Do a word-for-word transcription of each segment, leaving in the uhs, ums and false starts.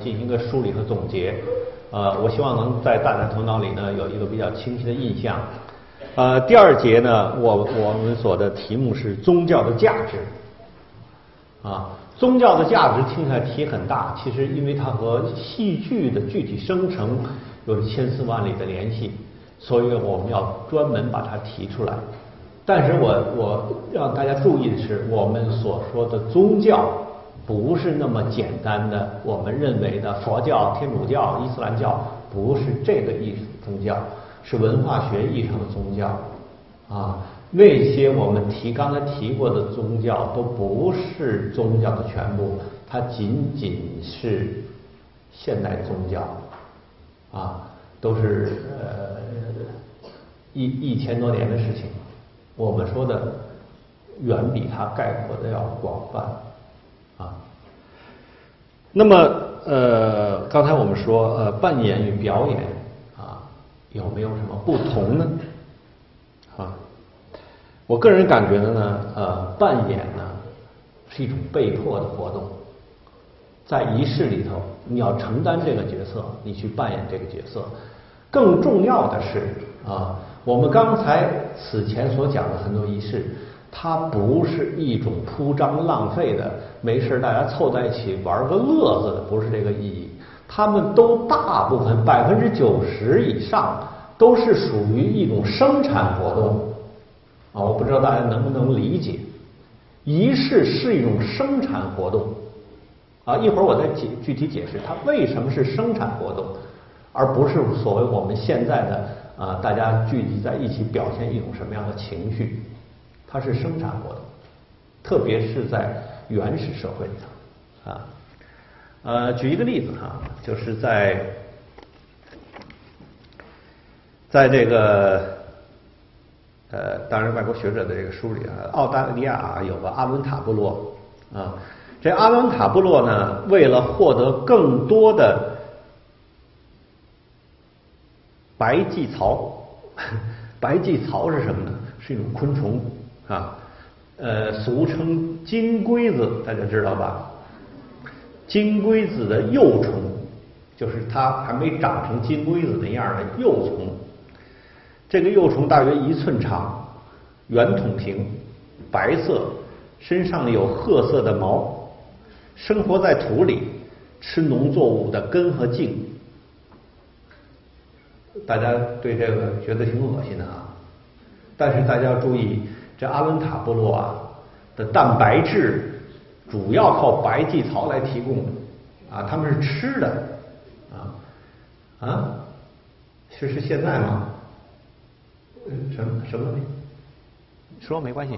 进行一个梳理和总结。呃，我希望能在大家头脑里呢有一个比较清晰的印象。呃，第二节呢，我我们所的题目是宗教的价值。啊，宗教的价值听起来题很大，其实因为它和戏剧的具体生成有着千丝万缕的联系，所以我们要专门把它提出来。但是我我让大家注意的是，我们所说的宗教不是那么简单的，我们认为的佛教、天主教、伊斯兰教不是这个意思的宗教，是文化学意义上的宗教啊。那些我们提刚才提过的宗教都不是宗教的全部，它仅仅是现代宗教啊，都是呃一一千多年的事情。我们说的远比它概括的要广泛啊。那么呃，刚才我们说呃，扮演与表演啊，有没有什么不同呢？啊，我个人感觉呢，呃，扮演呢是一种被迫的活动，在仪式里头，你要承担这个角色，你去扮演这个角色。更重要的是啊，我们刚才此前所讲的很多仪式，它不是一种铺张浪费的，没事大家凑在一起玩个乐子的，不是这个意义。他们都大部分百分之九十以上都是属于一种生产活动啊，我不知道大家能不能理解，仪式是一种生产活动啊。一会儿我再解具体解释它为什么是生产活动，而不是所谓我们现在的啊大家聚集在一起表现一种什么样的情绪，它是生产活动，特别是在原始社会里头啊。呃，举一个例子哈，就是在在这个呃，当然外国学者的这个书里啊，澳大利亚啊有个阿伦塔部落啊，这阿伦塔部落呢，为了获得更多的白寄槽，白寄槽是什么呢？是一种昆虫啊，呃，俗称金龟子，大家知道吧？金龟子的幼虫，就是它还没长成金龟子那样的幼虫。这个幼虫大约一寸长，圆筒形，白色，身上有褐色的毛，生活在土里，吃农作物的根和茎。大家对这个觉得挺恶心的啊，但是大家要注意，这阿伦塔部落啊的蛋白质主要靠白寄槽来提供啊，他们是吃的啊啊，是是现在吗？什么什么问题？说没关系。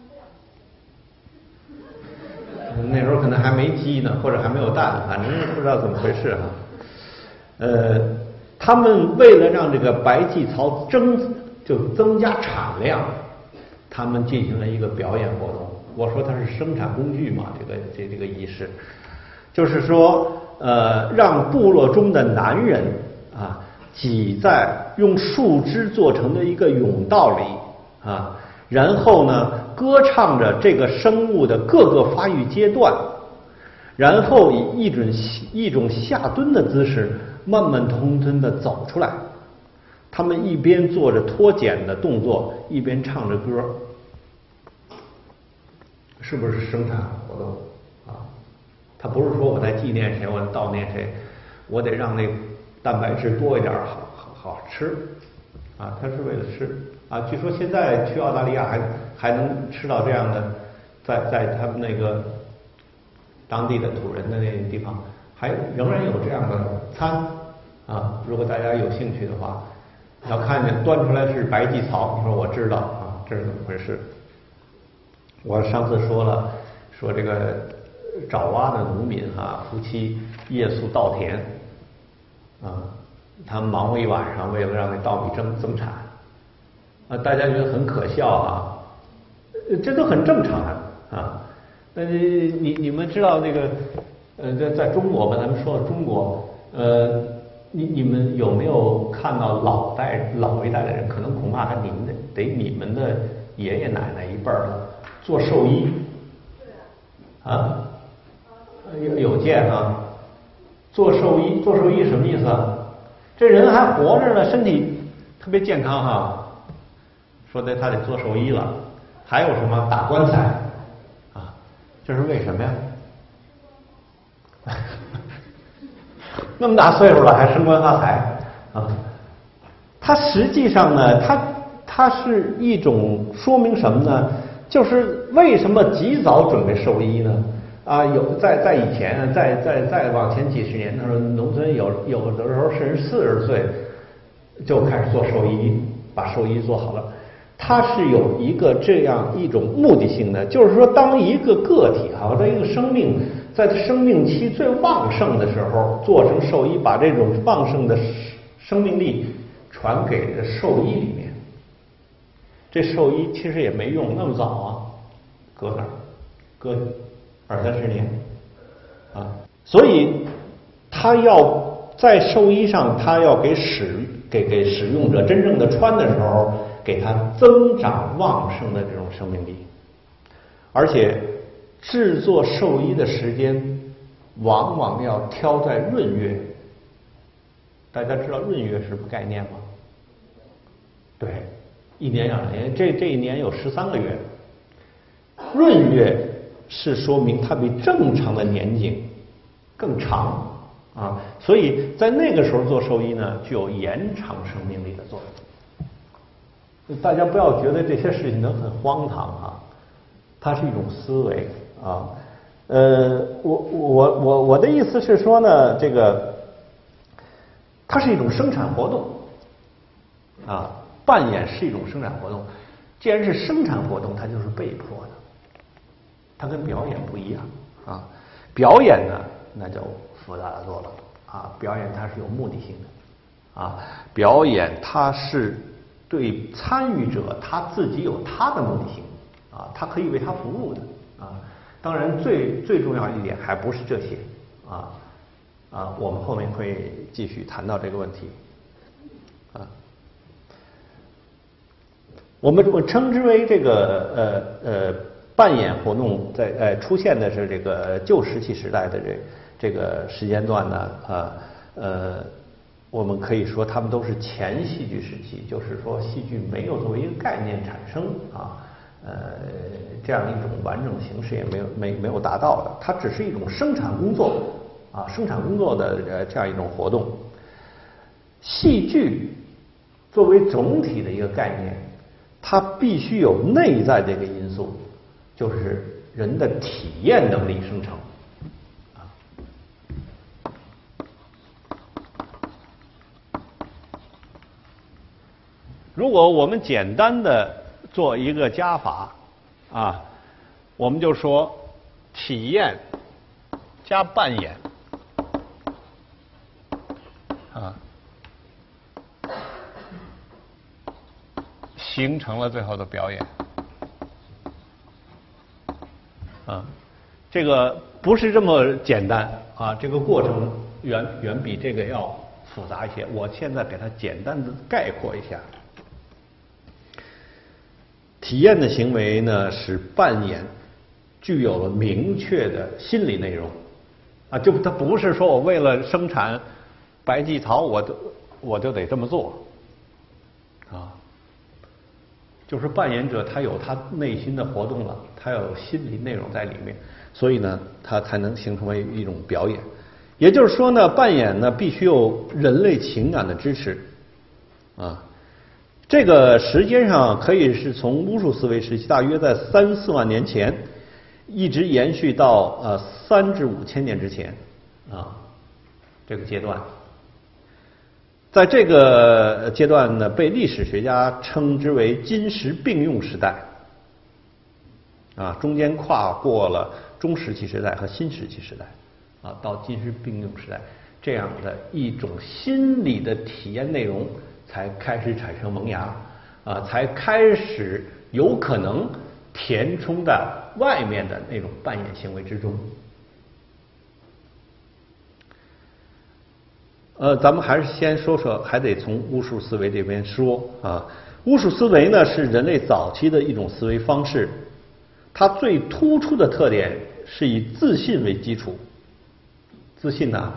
那时候可能还没鸡呢，或者还没有蛋，反正不知道怎么回事哈。呃，他们为了让这个白寄槽增就增加产量，他们进行了一个表演活动。我说它是生产工具嘛，这个这这个仪式，就是说呃，让部落中的男人啊挤在用树枝做成的一个甬道里啊，然后呢歌唱着这个生物的各个发育阶段，然后以一种一种下蹲的姿势慢慢吞吞的走出来。他们一边做着脱茧的动作，一边唱着歌。是不是生产活动啊？他不是说我在纪念谁，我悼念谁，我得让那蛋白质多一点，好好好吃啊。他是为了吃啊。据说现在去澳大利亚还还能吃到这样的，在在他们那个当地的土人的那个地方，还仍然有这样的餐啊。如果大家有兴趣的话，要看见端出来是白寄槽，你说我知道啊，这是怎么回事？我上次说了，说这个爪哇的农民啊，夫妻夜宿稻田啊，他们忙活一晚上，为了让那稻米增增产啊，大家觉得很可笑啊，这都很正常的啊。呃，你你们知道那个呃，在在中国吧，咱们说到中国，呃，你你们有没有看到老代老一代的人，可能恐怕还你们的得你们的爷爷奶奶一辈儿了。做寿衣，啊，有有见啊， 做兽医，做兽医什么意思啊？这人还活着呢，身体特别健康哈，说的他得做兽医了。还有什么打棺材啊？这是为什么呀？那么大岁数了还升官发财啊？它实际上呢，它它是一种说明什么呢？就是为什么及早准备兽医呢？啊，有在在以前，在在再往前几十年的时候，农村有有的时候甚至四十岁就开始做兽医，把兽医做好了。它是有一个这样一种目的性的，就是说，当一个个体哈，当一个生命在生命期最旺盛的时候，做成兽医，把这种旺盛的生命力传给兽医里面。这兽医其实也没用那么早啊，搁那儿搁二三十年啊，所以他要在兽医上，他要给使给给使用者真正的穿的时候，给他增长旺盛的这种生命力，而且制作兽医的时间往往要挑在闰月。大家知道闰月是什么概念吗？对，一年两年，这这一年有十三个月。闰月是说明它比正常的年景更长啊，所以在那个时候做兽医呢，具有延长生命力的作用。大家不要觉得这些事情都很荒唐啊，它是一种思维啊。呃，我我我我的意思是说呢，这个它是一种生产活动啊，扮演是一种生产活动。既然是生产活动，它就是被迫的，它跟表演不一样啊。表演呢，那就复杂的多了啊。表演它是有目的性的啊，表演它是对参与者他自己有他的目的性啊，他可以为他服务的啊。当然最最重要一点还不是这些啊啊，我们后面会继续谈到这个问题啊。我们我称之为这个呃呃扮演活动在呃出现的是这个旧石器时代的这这个时间段呢啊呃。我们可以说，他们都是前戏剧时期，就是说，戏剧没有作为一个概念产生啊，呃，这样一种完整形式也没有没没有达到的，它只是一种生产工作啊，生产工作的呃这样一种活动。戏剧作为总体的一个概念，它必须有内在的一个因素，就是人的体验能力生成。如果我们简单的做一个加法啊，我们就说体验加扮演啊，形成了最后的表演啊。这个不是这么简单啊，这个过程远远比这个要复杂一些。我现在给它简单的概括一下。体验的行为呢，使扮演具有了明确的心理内容啊，就它不是说我为了生产白济草，我就我就得这么做啊，就是扮演者他有他内心的活动了，他有心理内容在里面，所以呢，他才能形成为一种表演。也就是说呢，扮演呢必须有人类情感的支持啊。这个时间上可以是从巫术思维时期，大约在三四万年前，一直延续到呃三至五千年之前啊这个阶段。在这个阶段呢，被历史学家称之为金石并用时代啊，中间跨过了中石器时代和新石器时代啊，到金石并用时代，这样的一种心理的体验内容才开始产生萌芽啊，才开始有可能填充在外面的那种扮演行为之中。呃，咱们还是先说说，还得从巫术思维这边说啊。巫术思维呢是人类早期的一种思维方式，它最突出的特点是以自信为基础。自信呢，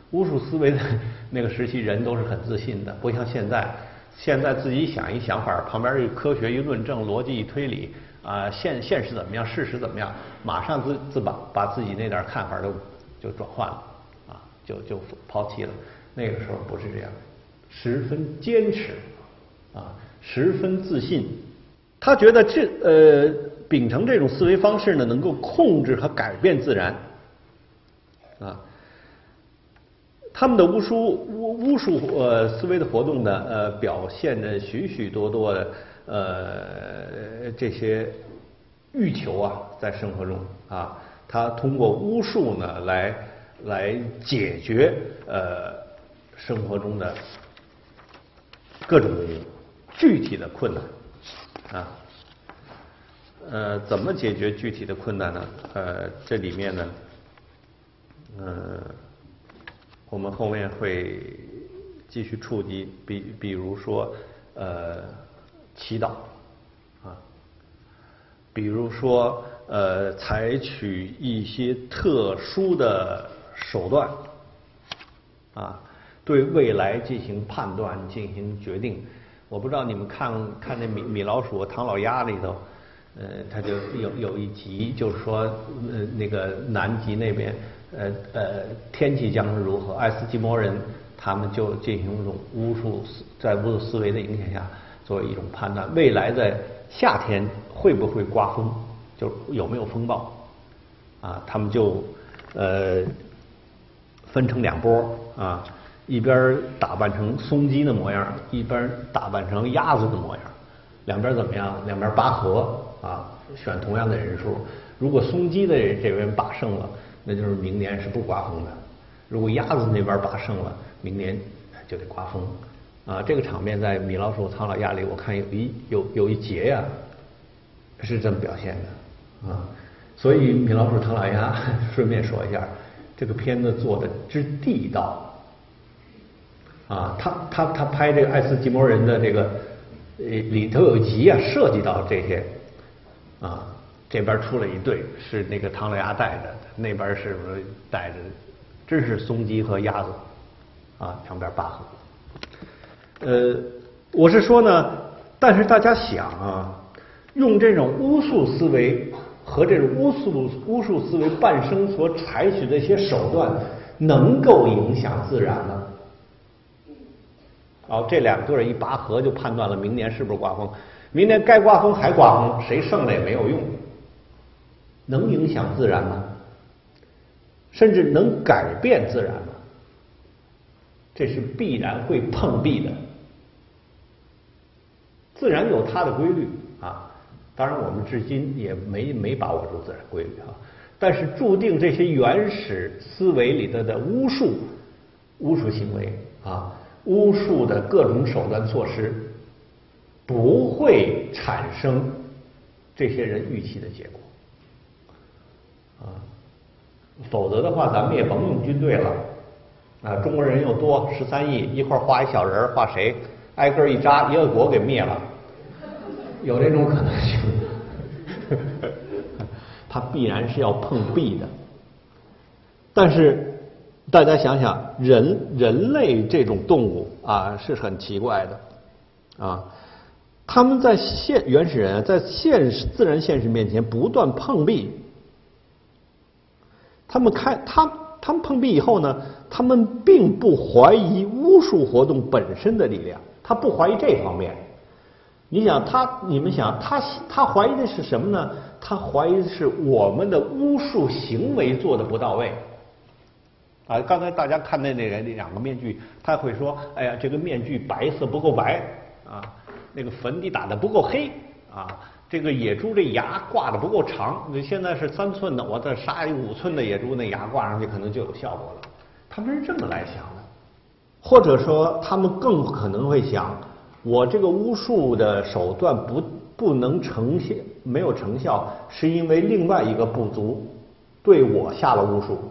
巫术思维的那个时期，人都是很自信的，不像现在。现在自己想一想法，旁边一科学一论证，逻辑一推理，啊、呃，现现实怎么样，事实怎么样，马上自自把把自己那点看法都就转换了，啊，就就抛弃了。那个时候不是这样，十分坚持，啊，十分自信。他觉得这呃，秉承这种思维方式呢，能够控制和改变自然，啊。他们的巫术巫巫术呃思维的活动呢，呃，表现着许许多多的呃这些欲求啊，在生活中啊，他通过巫术呢来来解决呃生活中的各种具体的困难啊。呃，怎么解决具体的困难呢？呃，这里面呢，呃。我们后面会继续触及，比比如说，呃，祈祷，啊，比如说，呃，采取一些特殊的手段，啊，对未来进行判断、进行决定。我不知道你们看看那米米老鼠、唐老鸭里头，呃，他就有有一集，就是说，呃，那个南极那边。呃呃，天气将是如何？爱斯基摩人他们就进行一种巫术，在巫术思维的影响下，作为一种判断，未来在夏天会不会刮风，就有没有风暴啊？他们就呃分成两波啊，一边打扮成松鸡的模样，一边打扮成鸭子的模样，两边怎么样？两边拔河啊，选同样的人数，如果松鸡的这边把胜了。那就是明年是不刮风的，如果鸭子那边把胜了，明年就得刮风，啊，这个场面在米老鼠、唐老鸭里，我看有一有有一节呀、啊，是这么表现的，啊，所以米老鼠、唐老鸭顺便说一下，这个片子做的之地道，啊，他他他拍这个爱斯基摩人的这个呃里头有一集啊，涉及到这些，啊。这边出了一对，是那个唐老鸭带着的，那边是带着，真是松鸡和鸭子，啊，两边拔河。呃，我是说呢，但是大家想啊，用这种巫术思维和这种巫术巫术思维半生所采取的一些手段，能够影响自然吗？哦，这两对一拔河就判断了明年是不是刮风，明年该刮风还刮风，谁胜了也没有用。能影响自然吗？甚至能改变自然吗？这是必然会碰壁的。自然有它的规律啊，当然我们至今也没没把握住自然规律啊。但是注定这些原始思维里头的巫术、巫术行为啊，巫术的各种手段措施，不会产生这些人预期的结果。啊，否则的话，咱们也甭用军队了。啊，中国人又多，十三亿，一块画一小人，画谁？挨个一扎，一个国给灭了，有这种可能性。它必然是要碰壁的。但是大家想想，人人类这种动物啊，是很奇怪的啊。他们在现原始人在现实自然现实面前不断碰壁。他们看他他们碰壁以后呢，他们并不怀疑巫术活动本身的力量，他不怀疑这方面。你想他，你们想他他怀疑的是什么呢？他怀疑的是我们的巫术行为做的不到位。啊，刚才大家看的那个那两个面具，他会说：“哎呀，这个面具白色不够白啊，那个粉底打的不够黑啊。”这个野猪这牙挂的不够长，现在是三寸的，我再杀一五寸的野猪，那牙挂上去可能就有效果了。他们是这么来想的，或者说他们更可能会想，我这个巫术的手段不不能呈现，没有成效，是因为另外一个部族对我下了巫术。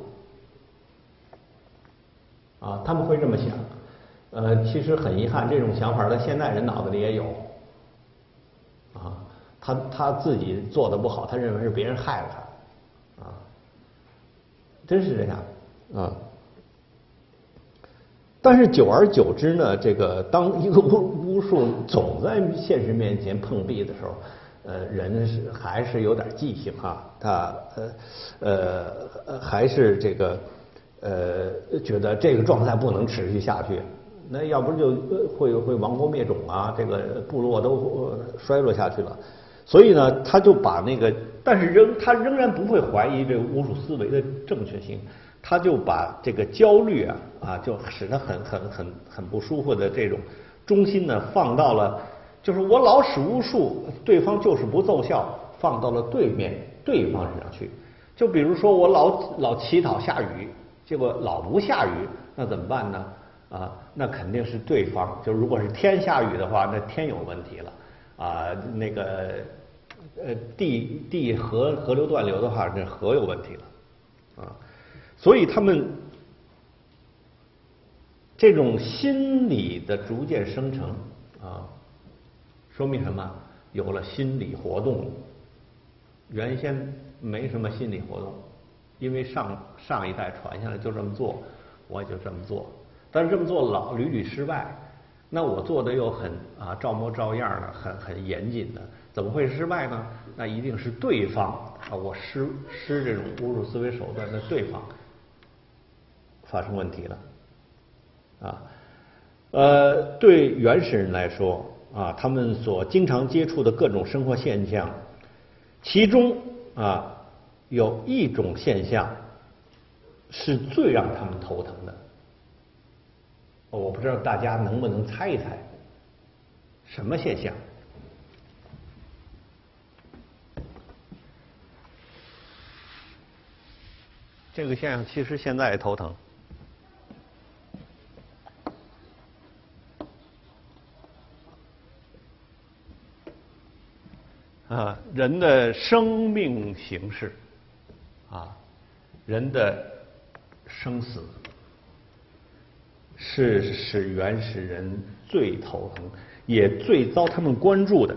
啊，他们会这么想。呃，其实很遗憾，这种想法在现代人脑子里也有。啊。他他自己做的不好，他认为是别人害了他，啊，真是这样啊。 但是久而久之呢，这个当一个巫巫术总在现实面前碰壁的时候，呃，人是还是有点记性哈，他呃呃呃还是这个呃觉得这个状态不能持续下去，那要不就会会亡国灭种啊，这个部落都衰落下去了。所以呢，他就把那个，但是仍他仍然不会怀疑这个巫术思维的正确性，他就把这个焦虑啊啊，就使他很很很很不舒服的这种中心呢，放到了，就是我老使巫术，对方就是不奏效，放到了对面对方身上去。就比如说我老老祈祷下雨，结果老不下雨，那怎么办呢？啊，那肯定是对方，就如果是天下雨的话，那天有问题了。啊，那个呃地地河河流断流的话，这河有问题了，啊，所以他们这种心理的逐渐生成啊，说明什么？有了心理活动，原先没什么心理活动，因为上上一代传下来就这么做，我也就这么做，但是这么做老屡屡失败。那我做的又很啊照模照样的，很很严谨的，怎么会失败呢？那一定是对方啊，我施施这种侮辱思维手段的对方发生问题了啊。呃，对原始人来说啊，他们所经常接触的各种生活现象，其中啊有一种现象是最让他们头疼的。我不知道大家能不能猜一猜，什么现象？这个现象其实现在也头疼。啊，人的生命形式，啊，人的生死。是使原始人最头疼，也最遭他们关注的。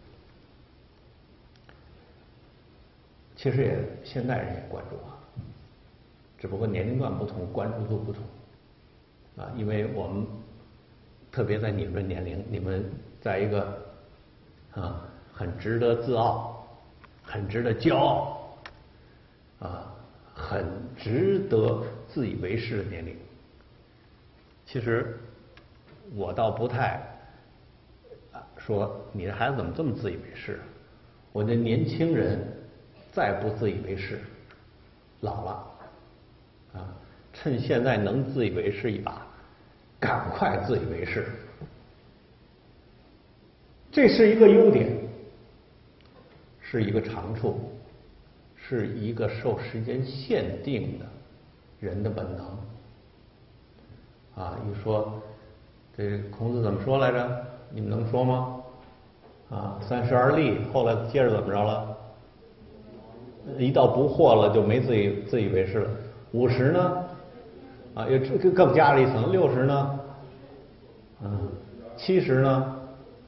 其实也现代人也关注啊，只不过年龄段不同，关注度不同啊。因为我们特别在你们的年龄，你们在一个啊很值得自傲、很值得骄傲啊、很值得自以为是的年龄。其实我倒不太啊说你的孩子怎么这么自以为是？我的年轻人再不自以为是，老了啊，趁现在能自以为是一把，赶快自以为是。这是一个优点，是一个长处，是一个受时间限定的人的本能。啊，一说这孔子怎么说来着？你们能说吗？啊，三十而立，后来接着怎么着了？一到不惑了，就没自以自以为是了。五十呢？啊，又更更加了一层。六十呢？嗯，七十呢？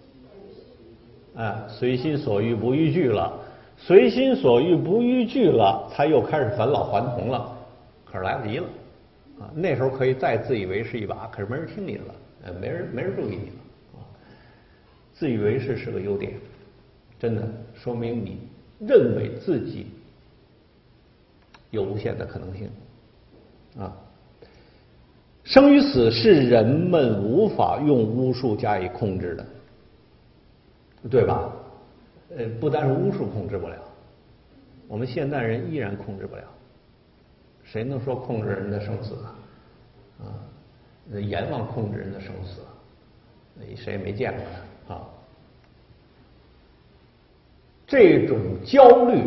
哎，随心所欲不逾矩了。随心所欲不逾矩了，他又开始返老还童了，可是来不及了。啊，那时候可以再自以为是一把，可是没人听你的了，呃，没人没人注意你了。啊，自以为是是个优点，真的说明你认为自己有无限的可能性。啊，生与死是人们无法用巫术加以控制的，对吧？呃，不单是巫术控制不了，我们现代人依然控制不了。谁能说控制人的生死啊？啊，阎王控制人的生死，谁也没见过他啊。这种焦虑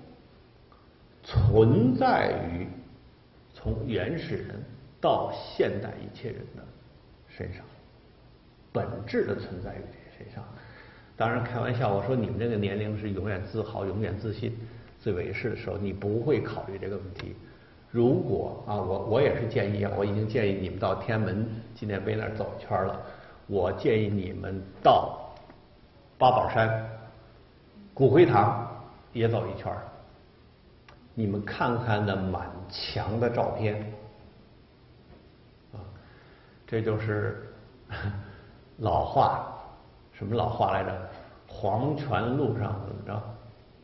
存在于从原始人到现代一切人的身上，本质的存在于这身上。当然开玩笑，我说你们这个年龄是永远自豪、永远自信、自以为是的时候，你不会考虑这个问题。如果啊，我我也是建议啊，我已经建议你们到天安门纪念碑那儿走一圈了。我建议你们到八宝山骨灰堂也走一圈，你们看看那满墙的照片啊， 这就是老话，什么老话来着？黄泉路上怎么着？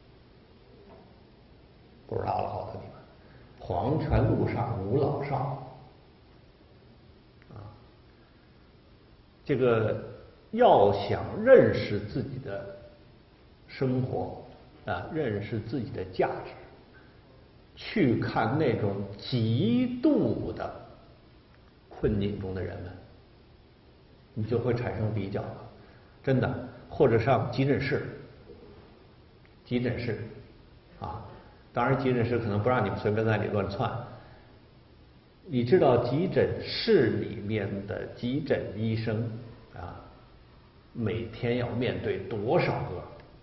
不知道了，告诉你们，黄泉路上无老少。啊，这个要想认识自己的生活啊，认识自己的价值，去看那种极度的困境中的人们，你就会产生比较了，真的。或者上急诊室，急诊室啊，当然急诊室可能不让你们随便在那里乱窜。你知道急诊室里面的急诊医生啊，每天要面对多少个？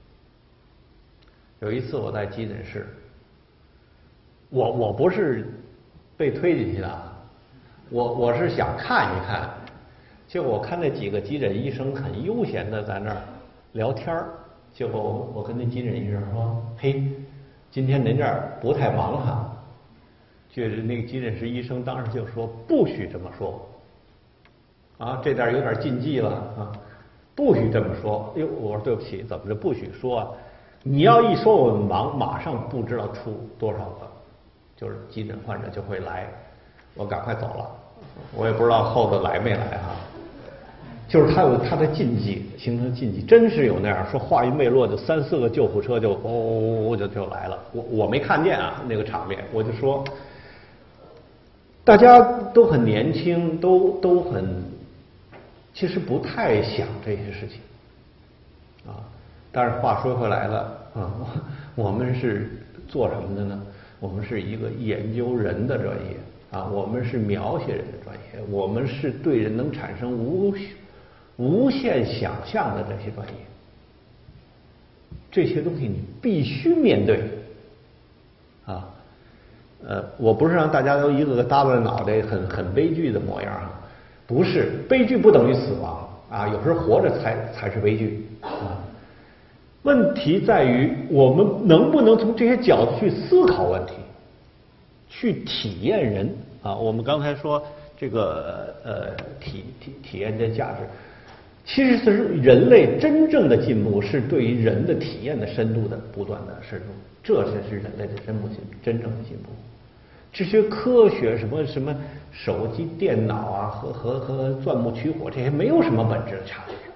有一次我在急诊室，我我不是被推进去的，我我是想看一看，结果我看那几个急诊医生很悠闲的在那儿聊天儿，结果我我跟那急诊医生说：“嘿，今天您这儿不太忙哈。”就是那个急诊室医生当时就说：“不许这么说，啊，这点有点禁忌了啊，不许这么说。”哟，我说对不起，怎么着不许说啊？你要一说我们忙，马上不知道出多少个，就是急诊患者就会来，我赶快走了，我也不知道后头来没来哈。就是他有他的禁忌，形成禁忌，真是有那样说，话音未落就三四个救护车就哦就就来了，我我没看见啊那个场面，我就说，大家都很年轻，都都很，其实不太想这些事情，啊，但是话说回来了啊，我们是做什么的呢？我们是一个研究人的专业啊，我们是描写人的专业，我们是对人能产生无无限想象的这些专业，这些东西你必须面对啊。呃，我不是让大家都一个个耷拉着脑袋很很悲剧的模样啊，不是，悲剧不等于死亡啊，有时候活着才才是悲剧啊。问题在于我们能不能从这些角度去思考问题，去体验人啊。我们刚才说这个呃体体体验的价值，其实是人类真正的进步是对于人的体验的深度的不断的深入，这才是人类的真步进真正的进步。这些科学什么什么手机、电脑啊和和和钻木取火这些没有什么本质的差距。